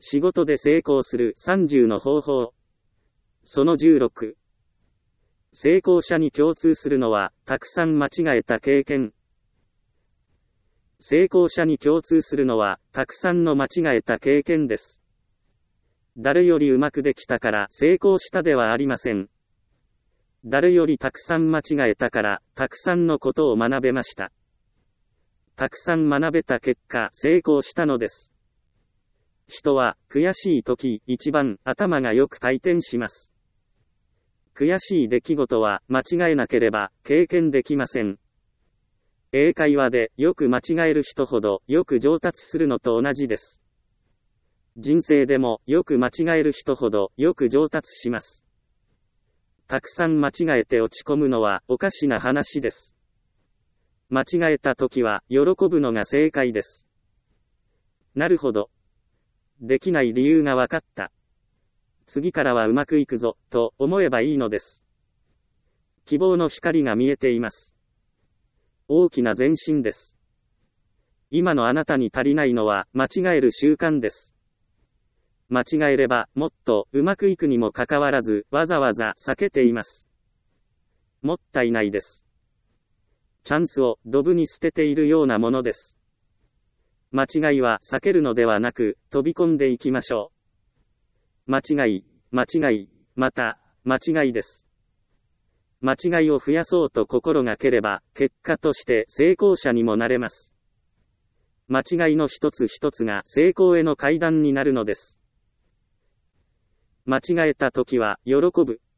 仕事で成功する30の方法。その16。成功者に共通するのは、たくさん間違えた経験。成功者に共通するのは、たくさんの間違えた経験です。誰よりうまくできたから成功したではありません。誰よりたくさん間違えたから、たくさんのことを学べました。たくさん学べた結果、成功したのです。人は、悔しい時、一番頭がよく回転します。悔しい出来事は、間違えなければ、経験できません。英会話で、よく間違える人ほど、よく上達するのと同じです。人生でも、よく間違える人ほど、よく上達します。たくさん間違えて落ち込むのは、おかしな話です。間違えたときは、喜ぶのが正解です。なるほど。できない理由が分かった。次からはうまくいくぞ、と思えばいいのです。希望の光が見えています。大きな前進です。今のあなたに足りないのは、間違える習慣です。間違えれば、もっとうまくいくにもかかわらず、わざわざ避けています。もったいないです。チャンスをドブに捨てているようなものです。間違いは避けるのではなく、飛び込んでいきましょう。間違い、また、間違いです。間違いを増やそうと心がければ、結果として成功者にもなれます。間違いの一つ一つが成功への階段になるのです。間違えたときは、喜ぶ。